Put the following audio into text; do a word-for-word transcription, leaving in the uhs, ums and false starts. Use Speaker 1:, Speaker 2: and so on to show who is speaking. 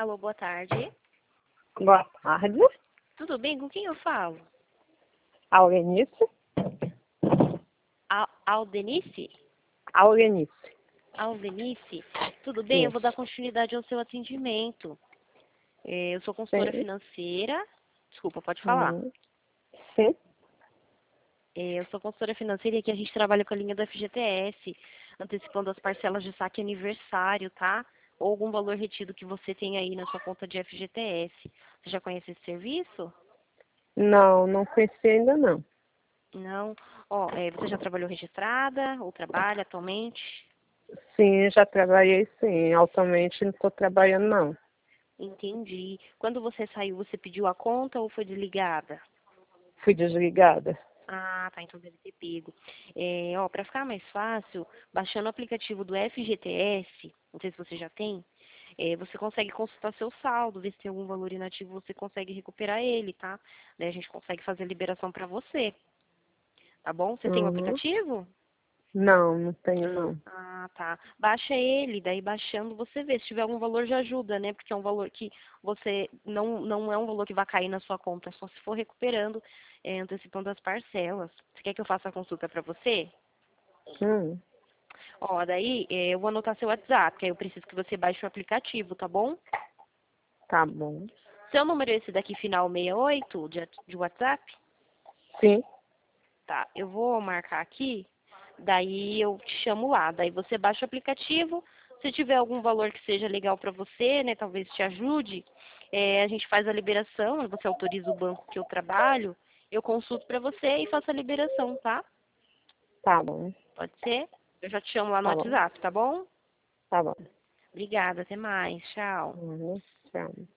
Speaker 1: Alô, boa tarde.
Speaker 2: Boa tarde,
Speaker 1: Tudo bem? Com quem eu falo?
Speaker 2: Aurenice.
Speaker 1: Al Aldenice?
Speaker 2: Aurenice.
Speaker 1: Aldenice? Tudo bem? Eu vou dar
Speaker 2: Isso.
Speaker 1: continuidade ao seu atendimento. É, eu sou consultora
Speaker 2: Sim.
Speaker 1: financeira. Desculpa, pode falar.
Speaker 2: Hum. Sim.
Speaker 1: É, eu sou consultora financeira e aqui a gente trabalha com a linha do F G T S, antecipando as parcelas de saque aniversário, tá? Ou algum valor retido que você tem aí na sua conta de F G T S. Você já conhece esse serviço?
Speaker 2: Não, não conheci ainda não.
Speaker 1: Não. Ó, é, você já trabalhou registrada ou trabalha atualmente?
Speaker 2: Sim, já trabalhei sim. Altamente não estou trabalhando não.
Speaker 1: Entendi. Quando você saiu, você pediu a conta ou foi desligada?
Speaker 2: Fui desligada.
Speaker 1: Ah, tá, então deve ter pego. É, ó, para ficar mais fácil, baixando o aplicativo do F G T S, não sei se você já tem, é, você consegue consultar seu saldo, ver se tem algum valor inativo, você consegue recuperar ele, tá? Daí a gente consegue fazer a liberação para você, tá bom? Você tem o
Speaker 2: Uhum.
Speaker 1: aplicativo?
Speaker 2: Não, não tenho não.
Speaker 1: Ah, tá. Baixa ele, daí baixando você vê. Se tiver algum valor já ajuda, né? Porque é um valor que você não, não é um valor que vai cair na sua conta, é só se for recuperando, é, antecipando as parcelas. Você quer que eu faça a consulta para você?
Speaker 2: Hum.
Speaker 1: Ó, daí é, eu vou anotar seu WhatsApp, que aí eu preciso que você baixe o aplicativo, tá bom?
Speaker 2: Tá bom.
Speaker 1: Seu número é esse daqui, final sessenta e oito, de, de WhatsApp?
Speaker 2: Sim.
Speaker 1: Tá, eu vou marcar aqui, daí eu te chamo lá. Daí você baixa o aplicativo, se tiver algum valor que seja legal para você, né, talvez te ajude, é, a gente faz a liberação, você autoriza o banco que eu trabalho, eu consulto para você e faço a liberação, tá?
Speaker 2: Tá bom.
Speaker 1: Pode ser? Eu já te chamo lá no
Speaker 2: Tá bom.
Speaker 1: WhatsApp, tá bom?
Speaker 2: Tá bom.
Speaker 1: Obrigada, até mais, tchau.
Speaker 2: Uhum. Tchau.